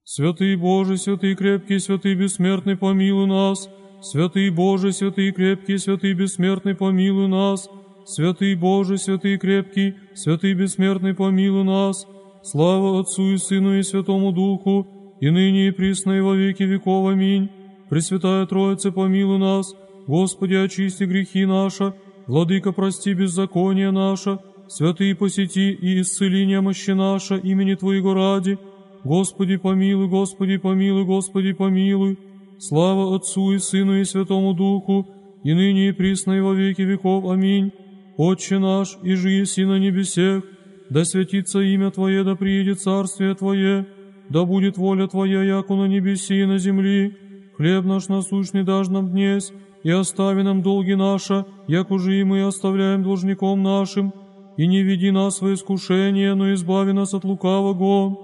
Святый Боже, святый крепкий, святый бессмертный, помилуй нас. Святый Боже, святый крепкий, святый бессмертный, помилуй нас. Святый Боже, святый крепкий, святый бессмертный, помилуй нас. Слава Отцу и Сыну и Святому Духу, и ныне и присно и во веки веков. Аминь. Пресвятая Троица, помилуй нас. Господи, очисти грехи наши. Владыка, прости беззаконие наше. Святый, посети и исцели немощи наши имени Твоего ради. Господи, помилуй, Господи, помилуй, Господи, помилуй. Слава Отцу и Сыну и Святому Духу, и ныне и присно и во веки веков. Аминь. Отче наш, иже еси на небесех, да святится имя Твое, да приидет царствие Твое, да будет воля Твоя, яко на небеси и на земли. Хлеб наш насущный дашь нам днесь, и остави нам долги наши, яко же и мы оставляем должником нашим, и не веди нас во искушение, но избави нас от лукавого.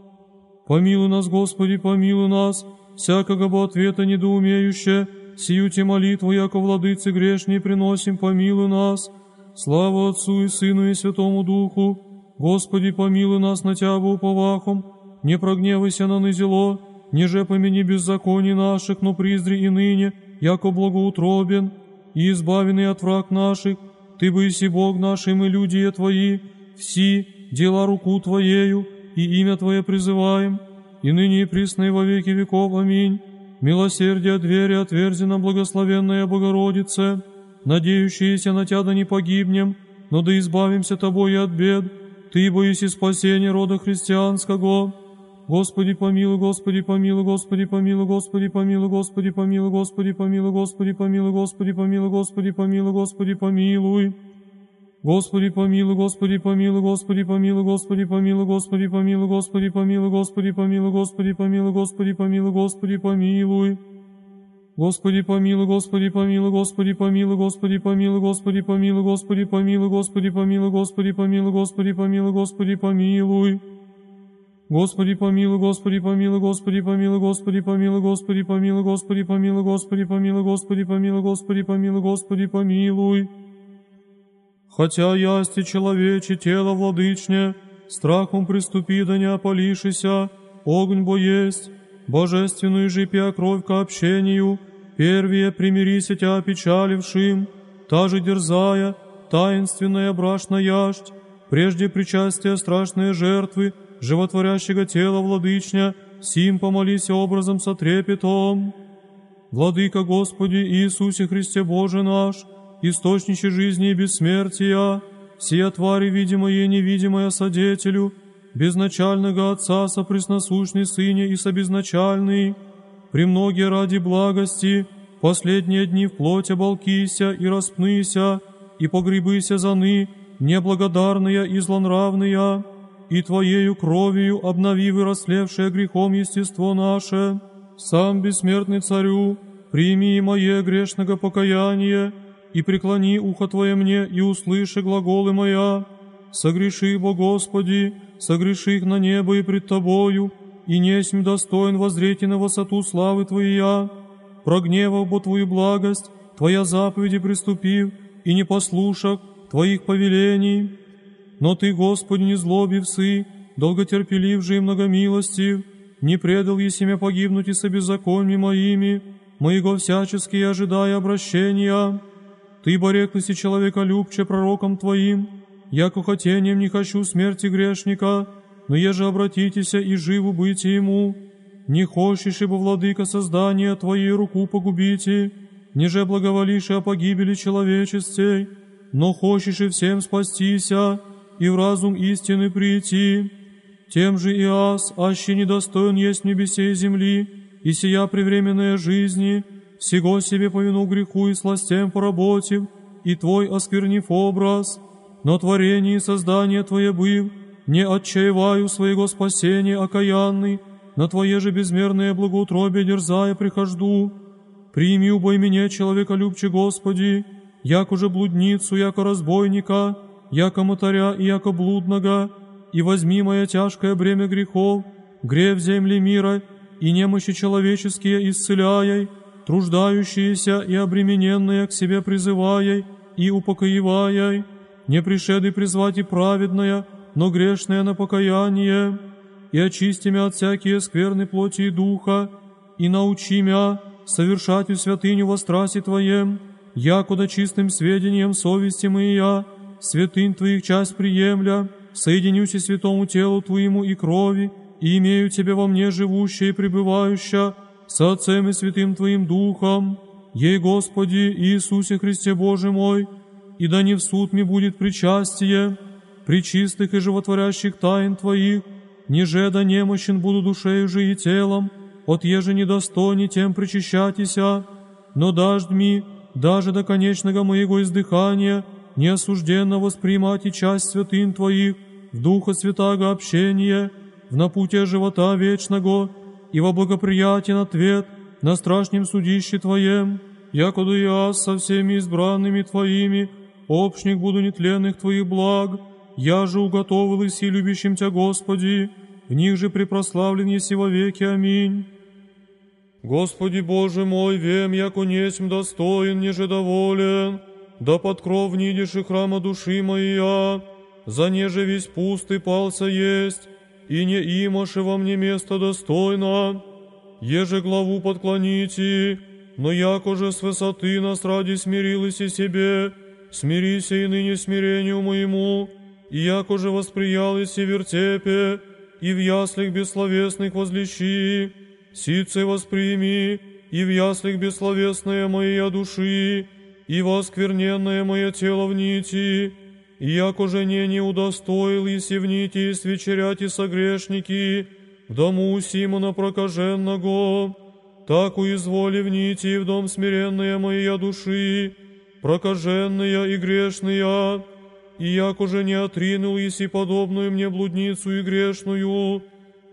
Помилуй нас, Господи, помилуй нас, всякого бы ответа недоумеюще, сию те молитву, яко владыцы грешней приносим, помилуй нас. Слава Отцу и Сыну и Святому Духу. Господи, помилуй нас на Тябу уповахом, не прогневайся на нызело, неже помяни беззаконий наших, но приздри и ныне, яко благоутробен, и избавенный от враг наших, Ты бы иси Бог наш, и мы люди Твои, все дела руку Твоею, и имя Твое призываем, и ныне и присно и во веки веков. Аминь. Милосердие двери отверзи нам, благословенная Богородице, надеющиеся на Тя да не погибнем, но да избавимся Тобой от бед, Ты боиси спасения рода христианского. Господи, помилуй, Господи, помилуй, Господи, помилуй, Господи, помилуй, Господи, помилуй, Господи, помилуй, Господи, помилуй, Господи, помилуй, Господи, помилуй, Господи, помилуй. Господи, помилуй, Господи, помилуй, Господи, помилуй, Господи, помилуй, Господи, помилуй, Господи, помилуй, Господи, помилуй, Господи, помилуй, Господи, помилуй, Господи, помилуй. Господи, помилуй, Господи, помилуй, Господи, помилуй, Господи, помилуй, Господи, помилуй, Господи, помилуй, Господи, помилуй, Господи, помилуй, Господи, помилуй, Господи, помилуй. Господи, помилуй, Господи, помилуй, Господи, помилуй, Господи, помилуй, Господи, помилуй, Господи, помилуй, Господи, помилуй, Господи, помилуй, Господи, помилуй, Господи, помилуй. Хотя ясти человече тело владычне, страхом приступи, да не опалишися, огонь бо есть, божественную же пия кровь ко общению, первее примирися тя опечалившим, та же дерзая, таинственная брашна яждь, прежде причастия страшные жертвы, животворящего тела владычня, сим помолися образом со трепетом. Владыка Господи Иисусе Христе Боже наш, источнище жизни и бессмертия, сия твари видимое и невидимое содетелю, безначального Отца сопресносущный Сыне и собезначальный, премногие ради благости, последние дни в плоть оболкися и распнися, и погребыся заны, неблагодарные и злонравные, и Твоею кровью обнови вырослевшее грехом естество наше. Сам бессмертный Царю, прими мое грешного покаяние, и преклони ухо Твое мне, и услыши глаголы моя. Согреши, бо Господи, согреши их на небо и пред Тобою, и несмь достоин воззреть на высоту славы Твоя. Прогневав бо Твою благость, Твоя заповеди приступив, и не послушав Твоих повелений. Но Ты, Господи, не злобивсы, долготерпелив же и многомилостив, не предал еси меня погибнуть и со беззаконьми моими, моего всячески ожидая обращения. Ты бореклыси человеколюбче пророком Твоим, яко хотением не хочу смерти грешника, но еже обратитеся и живу быть ему. Не хочешь, ибо, владыка, создания Твоей руку погубите, неже благоволишь о погибели человечестей, но хочешь и всем спастися, и в разум истины прийти. Тем же и аз, аще недостоин есть небесе и земли, и сия превременная жизни, всего себе по вину греху и сластям поработив, и Твой осквернив образ, но творение и создание Твое быв, не отчаиваю своего спасения окаянный, на Твое же безмерное благоутробие дерзая прихожду. Прими убой меня, человеколюбче Господи, яко же блудницу, яко разбойника, яко мотаря и яко блудного, и возьми мое тяжкое бремя грехов, грех земли мира, и немощи человеческие исцеляй, труждающиеся и обремененные к себе призывай, и упокоивай, не пришеды призвать и праведное, но грешное на покаяние. и очисти мя от всякие скверны плоти и духа, и научи мя совершать у святыню во страсти Твоем, якуда чистым сведением совести моя, святынь Твоих часть приемля, соединюсь и святому телу Твоему и крови, и имею Тебя во мне живущее и пребывающее, со Отцем и Святым Твоим Духом, ей Господи Иисусе Христе Боже мой, и да не в суд ми будет причастие, пречистых и животворящих тайн Твоих, ниже да немощен буду душею же и телом, от еже недостойни тем причащатися, но даждь ми, даже до конечного моего издыхания, неосужденно восприимать и часть святынь Твоих, в Духа Святаго общение, в напутие живота вечного, и во благоприятен ответ на страшном судище Твоем, якода я со всеми избранными Твоими, общник буду нетленных Твоих благ, я же уготовил и любящим Тя, Господи, в них же препрославлен еси во веки. Аминь. Господи Боже мой, вем, яко несмь достоин, неже доволен, да под кров нидишь храма души моя, за неже весь пустый пался есть, и не имаше во мне место достойно, еже главу подклоните, но яко же с высоты нас ради смирилась и себе, смирися и ныне смирению моему, и яко же восприялась и вертепе, и в яслях бессловесных возлещи, сице восприми, и в яслях бессловесная моя души, и воскверненное мое тело в нити, и яко же не удостоил еси в нити свечерять и согрешники, в дому Симона прокаженного, так уизволи в нити в дом смиренная моя души, прокаженная и грешная, и яко же не отринул еси подобную мне блудницу и грешную,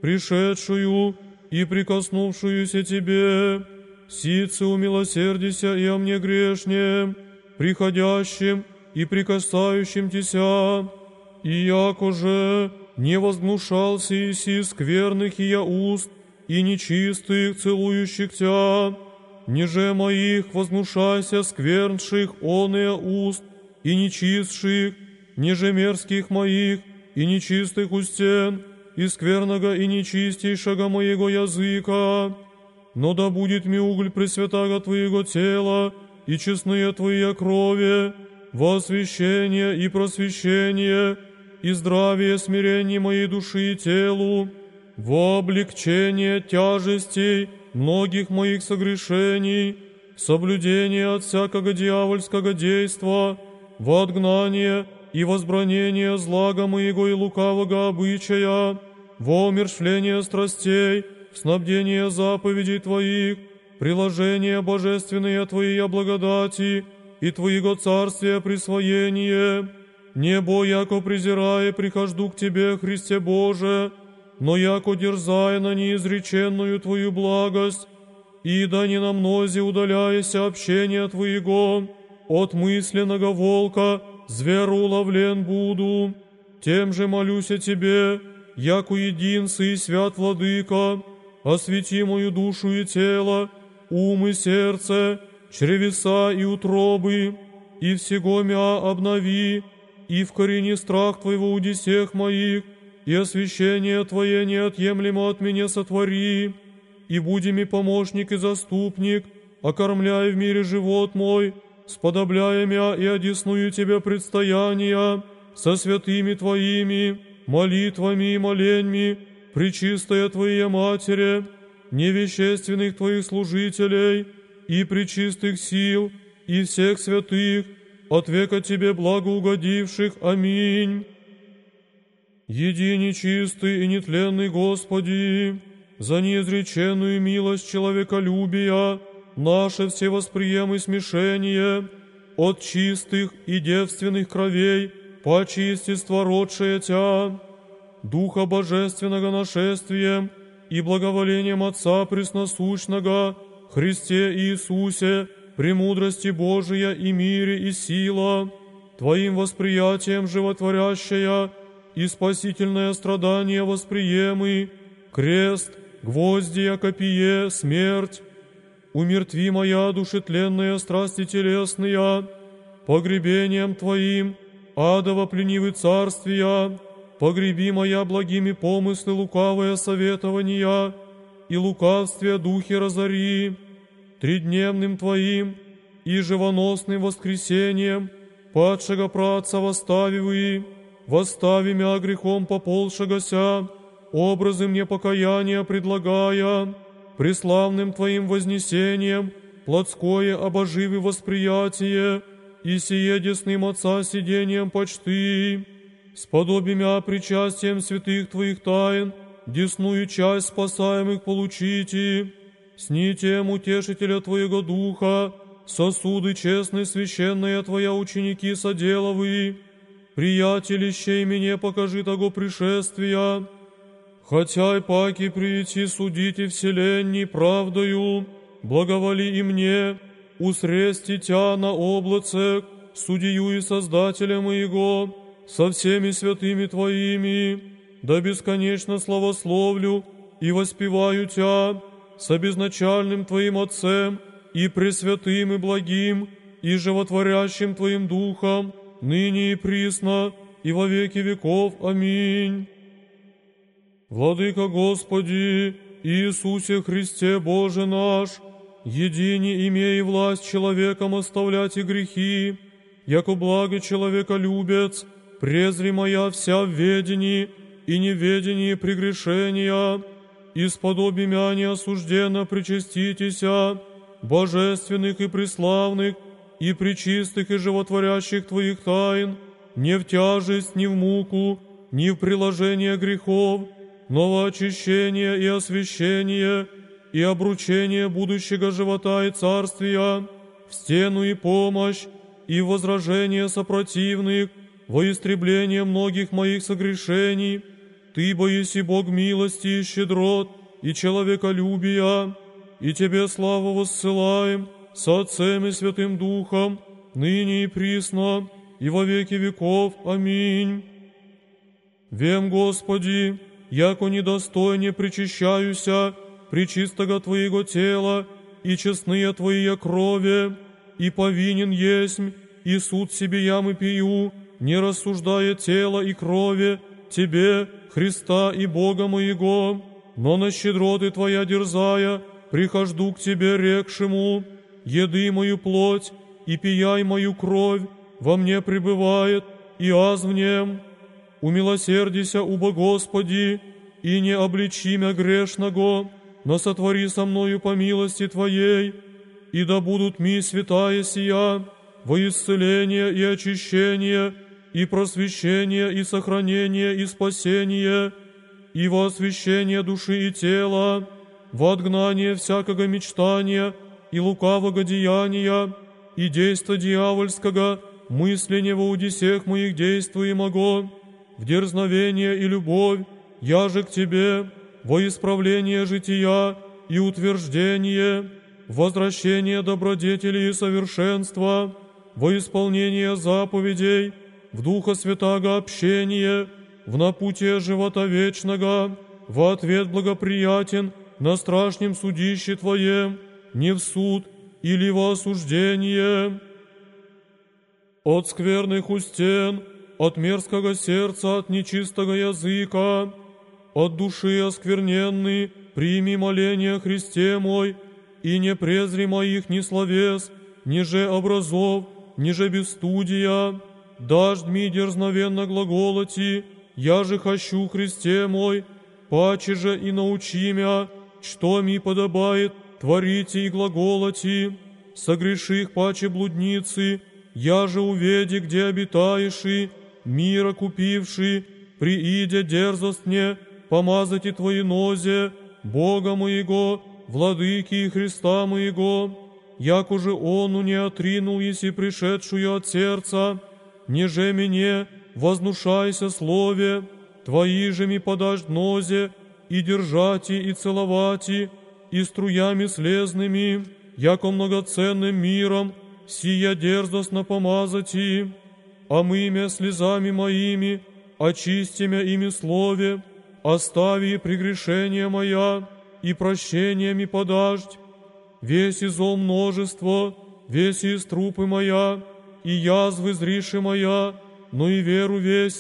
пришедшую и прикоснувшуюся Тебе, сице умилосердися и о мне грешнем, приходящим и прикасающим Тися, и яко же не возгнушался еси скверных и я уст, и нечистых, целующих Тя, ниже моих возгнушайся сквернших оные уст, и нечистших, ниже мерзких моих, и нечистых устен, и скверного и нечистейшего моего языка. Но да будет ми уголь пресвятаго Твоего тела, и честные Твоя крови, во освящение и просвещение, и здравие смирение моей души и телу, во облегчение тяжестей многих моих согрешений, соблюдение от всякого дьявольского действа, во отгнание и возбранение злага моего и лукавого обычая, во умерщвление страстей, в снабдение заповедей Твоих, приложение божественные Твоей благодати и Твоего царствия присвоение. Небо, яко презирая, прихожду к Тебе, Христе Боже, но яко дерзая на неизреченную Твою благость, и да не на мнозе удаляяся общения Твоего, от мысленного волка зверу уловлен буду. Тем же молюсь о Тебе, яко единцы и свят Владыка, освети мою душу и тело, ум и сердце, чревеса и утробы, и всего мя обнови, и вкорени страх Твоего уди всех моих, и освящение Твое неотъемлемо от меня сотвори, и буди ми помощник и заступник, окормляй в мире живот мой, сподобляя мя и одесную Тебя предстояния, со святыми Твоими, молитвами и моленьми, пречистая Твоя Матере, невещественных Твоих служителей, и пречистых сил, и всех святых, от века Тебе благоугодивших. Аминь. Единый чистый и нетленный Господи, за неизреченную милость человеколюбия, наше всевосприем и смешение, от чистых и девственных кровей, по чистество родшее Тя, Духа Божественного нашествием и благоволением Отца Пресносущного, Христе Иисусе, премудрости Божия и мире и сила, Твоим восприятием животворящая и спасительное страдание восприемы, крест, гвозди, копье, смерть, умертви моя душетленная страсти телесная, погребением Твоим, адово пленивы царствия, погреби моя благими помыслы лукавое советования, и лукавствие духи разори. Тридневным Твоим и живоносным воскресением падшего праотца восстави мя грехом поползшегося, образы мне покаяния предлагая, преславным Твоим вознесением плотское обоживы восприятие, и сие десным Отца сидением почты, сподоби мя причастием святых Твоих тайн, десную часть спасаемых получите, снитием утешителя Твоего Духа, сосуды честные священные Твоя ученики соделовы, приятелище мне покажи того пришествия, хотя и паки прийти судите вселенной правдою, благоволи и мне, усрести Тя на облаце, судью и Создателя моего, со всеми святыми Твоими, да бесконечно славословлю и воспеваю Тя, с обезначальным Твоим Отцем, и пресвятым и благим, и животворящим Твоим Духом, ныне и присно, и во веки веков. Аминь. Владыка Господи, Иисусе Христе Боже наш, едине имей власть человеком оставлять и грехи, яко благо человеколюбец, презри моя вся в ведении и неведении прегрешения, исподоби мя неосужденно причаститеся, божественных и преславных, и пречистых и животворящих Твоих тайн, не в тяжесть, ни в муку, ни в приложение грехов, но во очищение и освящение, и обручение будущего живота и царствия, в стену и помощь, и в возражение сопротивных, во истребление многих моих согрешений. Ты, боиси Бог милости и щедрот, и человеколюбия, и Тебе славу воссылаем со Отцем и Святым Духом, ныне и присно, и во веки веков. Аминь. Вем, Господи, яко недостойне причащаюся пречистого Твоего тела и честные Твои крови, и повинен есмь, и суд себе ям и пью, не рассуждая тела и крови Тебе, Христа и Бога моего, но на щедроты Твоя дерзая, прихожду к Тебе рекшему, еды мою плоть и пияй мою кровь, во мне пребывает, и аз в нем. Умилосердися, убо Господи, и не обличи мя грешного, но сотвори со мною по милости Твоей, и да будут ми святая сия, во исцеление и очищение, и просвещение, и сохранение, и спасение, и во освящение души и тела, во отгнание всякого мечтания и лукавого деяния, и действа дьявольского, мысления во удесех моих действуемого, в дерзновение и любовь, я же к Тебе, во исправление жития и утверждение, возвращение добродетели и совершенства, во исполнение заповедей, в Духа Святаго общение, в напутие живота вечного, во ответ благоприятен на страшном судище Твоем, не в суд или во осуждение. От скверных устен, от мерзкого сердца, от нечистого языка, от души оскверненный, прими моление Христе мой, и не презри моих ни словес, ни же образов, ни же бесстудия, дашь ми дерзновенно глаголоти, я же хочу Христе мой, паче же и научи мя, что ми подобает творите и глаголоти, согреших паче блудницы, я же уведи, где обитаешь, и мира купивши, приидя дерзость мне, помазать и Твои нозе, Бога моего, Владыки и Христа моего, як уже Ону не отринул, еси пришедшую от сердца, неже мне вознушайся слове, Твои же ми подашь нозе, и держати, и целовати, и струями слезными, яко многоценным миром, сия дерзостно помазати, а мы имя слезами моими, очистимя ими слове, остави прегрешения моя, и прощениями подаждь, весь из зол множество, весь из трупы моя, и язвы зриши моя, но и веру веси,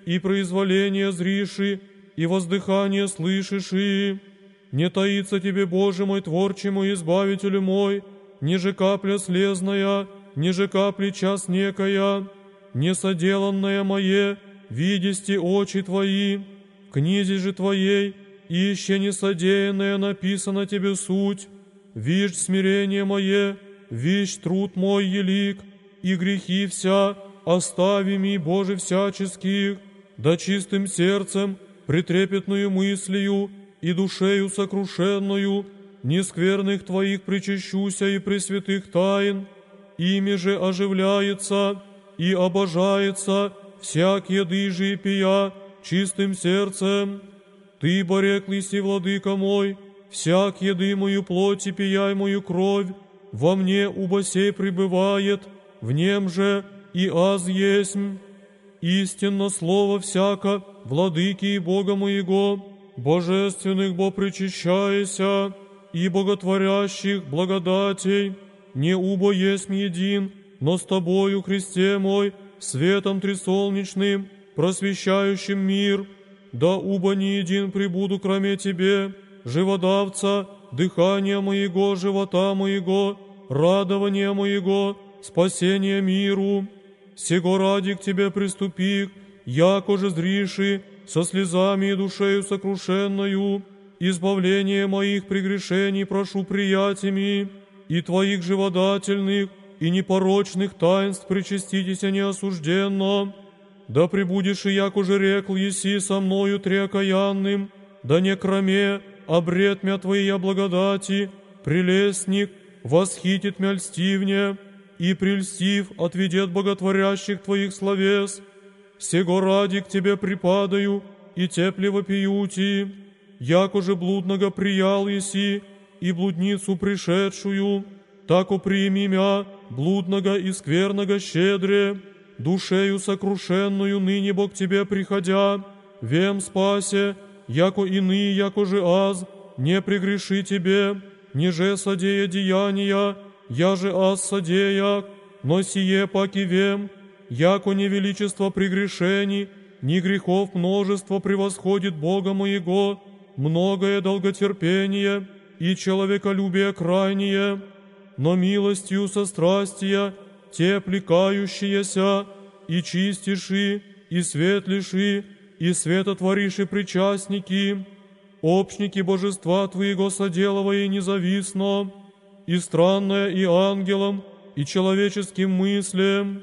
и произволение зриши, и воздыхание слышишь, и не таится тебе, Боже мой, Творче мой, Избавителю мой, ниже капля слезная, ниже капли час некая, несоделанное мое, видести очи Твои, в книзе же Твоей, и еще несодеянное написано Тебе суть, виждь смирение мое, виждь труд мой елик, и грехи вся, остави ми, Боже, всяческих, да чистым сердцем, претрепетную мыслью и душею сокрушенную, нескверных Твоих причащуся и пресвятых тайн, ими же оживляется и обожается всяк еды же и пия чистым сердцем. Ты, бореклый си, владыка мой, всяк еды мою плоть и пия мою кровь, во мне убо сей пребывает, в нем же и аз есмь. Истинно слово всяко, владыки и Бога моего, божественных бо причащайся, и боготворящих благодатей, не убо есмь един, но с Тобою, Христе мой, светом трисолнечным, просвещающим мир, да убо не един пребуду кроме Тебе, живодавца, дыхания моего, живота моего, радования моего, спасения миру. Сего ради к Тебе приступих, яко же зриши, со слезами и душею сокрушенною, избавление моих прегрешений прошу приятиями, и Твоих живодательных и непорочных таинств причаститеся неосужденно. Да пребудешь и яко же рекл еси со мною треокаянным, да не кроме обред мя Твоя благодати, прелестник, восхитит мя льстивне, и прельстив отведет боготворящих Твоих словес. Сего ради к Тебе припадаю и теплево пиюти, яко же блудного приял еси, и блудницу пришедшую, тако прими мя, блудного и скверного щедре, душею сокрушенную ныне Бог Тебе приходя, вем спасе, яко иные, яко же аз, не прегреши Тебе, ниже содея деяния, я же аз содея, но сие паки вем, яко не величество прегрешений, ни грехов множество превосходит Бога моего, многое долготерпение и человеколюбие крайнее, но милостью сострастия те плекающиеся, и чистиши, и светлиши, и светотвориши причастники, общники божества Твоего соделывая независно, и странное и ангелом, и человеческим мыслям,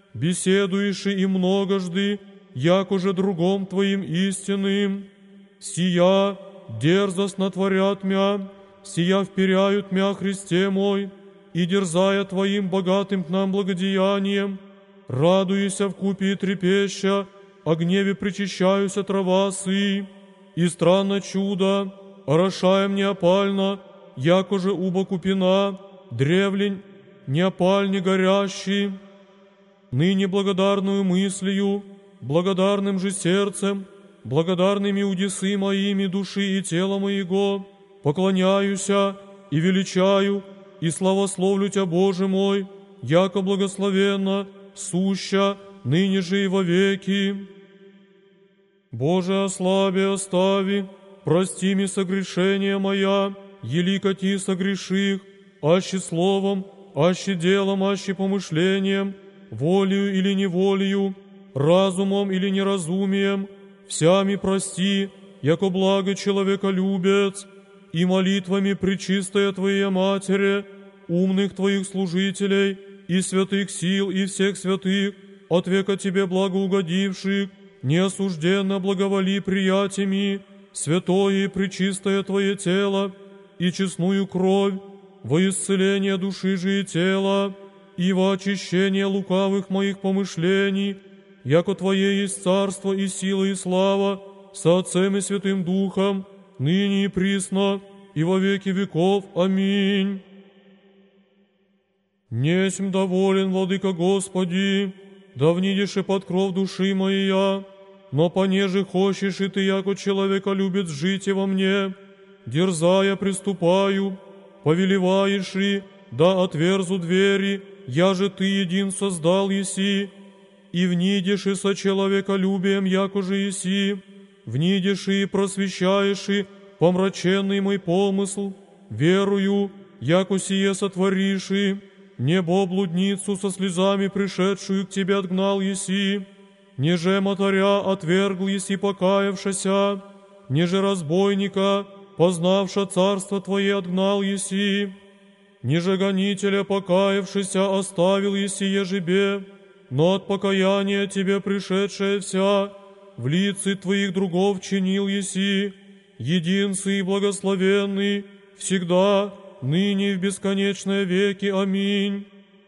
беседуешь и многожды, яко же другом Твоим истинным. Сия дерзостно творят мя, сия вперяют мя, Христе мой, и дерзая Твоим богатым к нам благодеянием, радуюся вкупе и трепеща, о гневе причащаюся травасы, и странно чудо, орошаем неопально, яко же убо купина, древлень, неопаль не горящий, ныне благодарную мыслью, благодарным же сердцем, благодарными удесы моими души и тела моего, поклоняюся и величаю, и славословлю Тя, Боже мой, яко благословенно, суща, ныне же и вовеки. Боже, ослаби, остави, прости ми согрешения моя, елико Ти согреших, аще словом, аще делом, аще помышлением, волею или неволею, разумом или неразумием, всями прости, яко благо человеколюбец, и молитвами пречистая Твоя Матери, умных Твоих служителей, и святых сил, и всех святых, от века Тебе благоугодивших, неосужденно благоволи приятиями, святое и пречистое Твое тело, и честную кровь, во исцеление души же и тела, и во очищение лукавых моих помышлений, яко Твое есть царство и сила и слава, со Отцем и Святым Духом, ныне и присно, и во веки веков. Аминь. Несмь доволен, Владыка Господи, да внидеше под кров души моя, но понеже хочешь и Ты, яко человеколюбец, жить во мне, дерзая приступаю, повелеваешь и, да отверзу двери, я же Ты един создал еси, и внидишь и со человеколюбием, якоже еси, внидишь и просвещаешь и помраченный мой помысл, верую, яко сие сотворишь и небо блудницу со слезами пришедшую к тебе отгнал еси, неже мотаря отвергл еси покаявшася, неже разбойника, познавша царство Твое, отгнал еси, неже гонителя, покаявшися, оставил еси ежебе, но от покаяния Тебе пришедшая вся, в лице Твоих другов чинил еси, единцы и благословенный, всегда, ныне и в бесконечные веки. Аминь.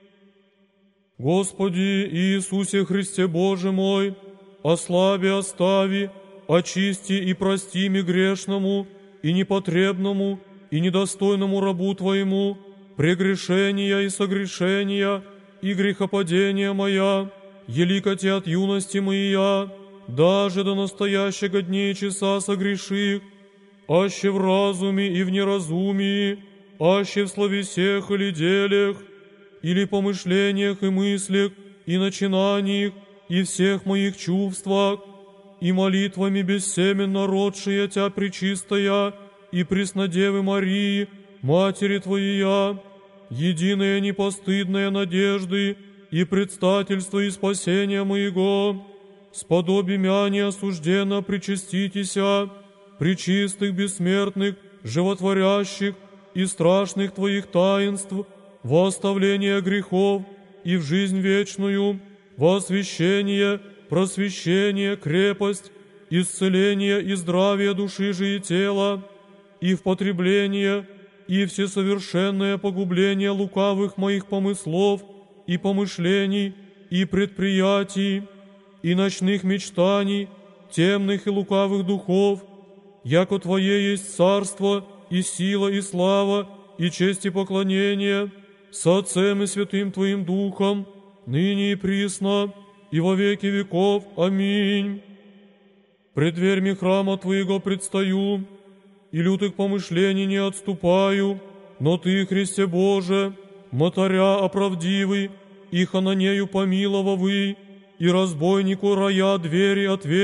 Господи Иисусе Христе Боже мой, ослаби, остави, очисти и прости ми грешному, и непотребному, и недостойному рабу Твоему, прегрешения и согрешения, и грехопадения моя, еликоти от юности моя, даже до настоящего дня и часа согреших, аще в разуме и в неразумии, аще в словесех или делях, или помышлениях и мыслях, и начинаниях, и всех моих чувствах, и молитвами бессеменно родшая Тя пречистая, и преснодевы Марии, Матери Твоя, единая непостыдная надежды и предстательство и спасения моего, сподоби мя неосужденно причаститеся, пречистых, бессмертных, животворящих и страшных Твоих таинств, во оставление грехов и в жизнь вечную, во освящение, просвещение, крепость, исцеление и здравие души же и тела, и в потребление, и всесовершенное погубление лукавых моих помыслов и помышлений, и предприятий, и ночных мечтаний, темных и лукавых духов, яко Твое есть царство, и сила, и слава, и честь и поклонение, со Отцем и Святым Твоим Духом, ныне и присно, и во веки веков. Аминь. Пред дверьми храма Твоего предстаю, и лютых помышлений не отступаю, но Ты, Христе Боже, мотаря оправдивый, и хананею помиловавый, и разбойнику рая двери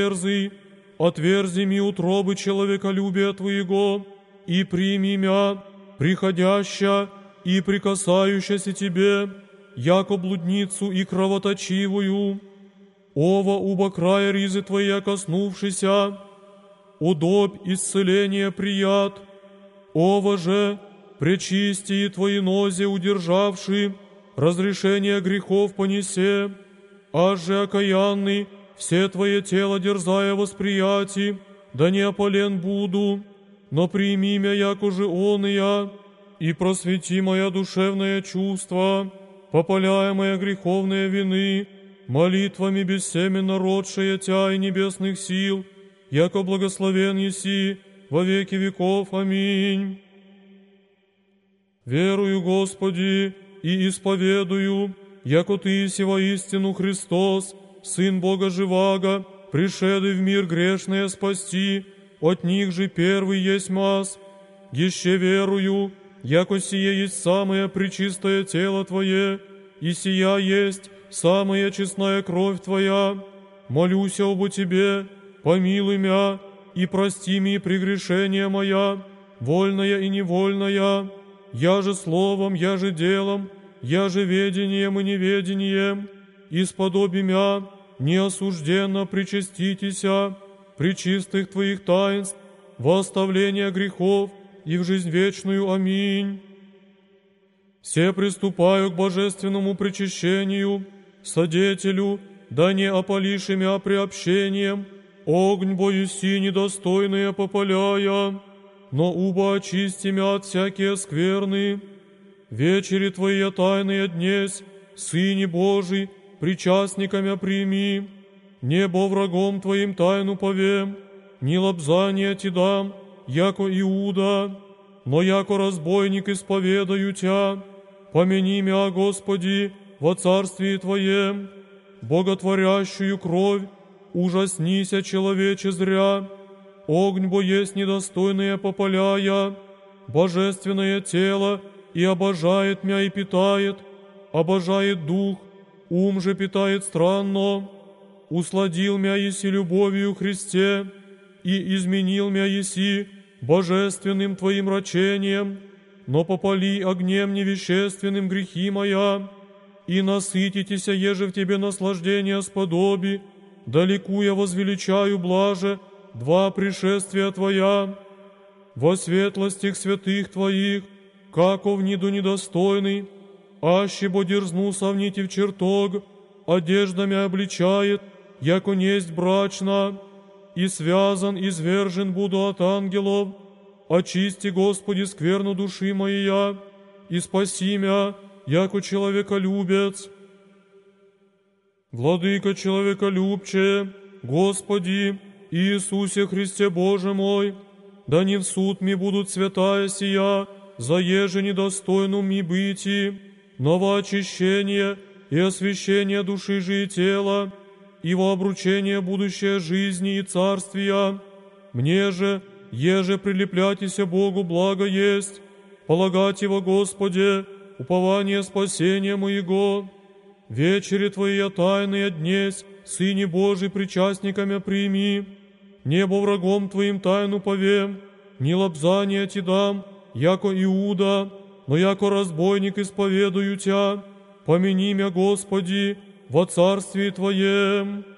отверзи ми утробы человеколюбия Твоего, и прими мя, приходяща и прикасающаяся Тебе, яко блудницу и кровоточивую, ова уба края ризы Твоя коснувшися, удобь исцеления прият, ова же пречистии Твои нозе удержавши, разрешение грехов понесе, аж же окаянный, все Твое тело дерзая восприяти, да не ополен буду, но прими мя, яко же он и я, и просвети моя душевное чувство, попаляя моя греховные вины, молитвами бессеменно родшая Тя и небесных сил, яко благословен еси во веки веков. Аминь. Верую, Господи, и исповедую, яко Ты еси воистину Христос, Сын Бога живаго, пришедший в мир грешное спасти, от них же первый есть мас. Еще верую, яко сие есть самое пречистое тело Твое, и сия есть самая честная кровь Твоя. Молюся обо Тебе, помилуй мя, и прости ми прегрешения моя, вольная и невольная, я же словом, я же делом, я же ведением и неведением, исподоби мя, неосужденно причаститеся, пречистых Твоих таинств, во оставление грехов и в жизнь вечную. Аминь. Все приступаю к божественному причащению, содетелю, да не опалишь мя приобщением, огонь боюси недостойные попаляя, но уба очисти мя от всякие скверны. Вечери Твои тайные днесь, Сыне Божий, причастниками прими, небо врагом Твоим тайну повем, ни лобзания Ти дам, яко Иуда, но яко разбойник исповедаю Тя, помяни мя, Господи, во царствии Твоем, боготворящую кровь, ужаснися, человече зря, огонь бо есть недостойное попаляя, божественное тело, и обожает мя и питает, обожает дух, ум же питает странно, усладил мя еси любовью Христе, и изменил мя еси божественным Твоим рачением, но попали огнем невещественным грехи моя, и насытитеся, еже в Тебе наслаждение сподоби, далеку я возвеличаю блаже два пришествия Твоя, во светлостях святых Твоих, како в ниду недостойный, аще бо дерзну совнити в чертог, одеждами обличает, яко несть брачна, и связан, и звержен буду от ангелов. Очисти, Господи, скверну души моя, и спаси мя, яко человеколюбец. Владыка человеколюбче, Господи, Иисусе Христе Боже мой, да не в суд ми будут святая сия, заеже недостойну ми быти, но во очищение и освящение души же и тела, и во обручение будущей жизни и царствия. Мне же, еже прилепляйтеся Богу, благо есть, полагать его, Господе, упование спасения моего. Вечери Твои тайные днесь, Сыне Божий, причастниками прими. Небо врагом Твоим тайну повем, не лобзание Ти дам, яко Иуда, но яко разбойник исповедую Тя. Помяни мя, Господи, во царствии Твоем.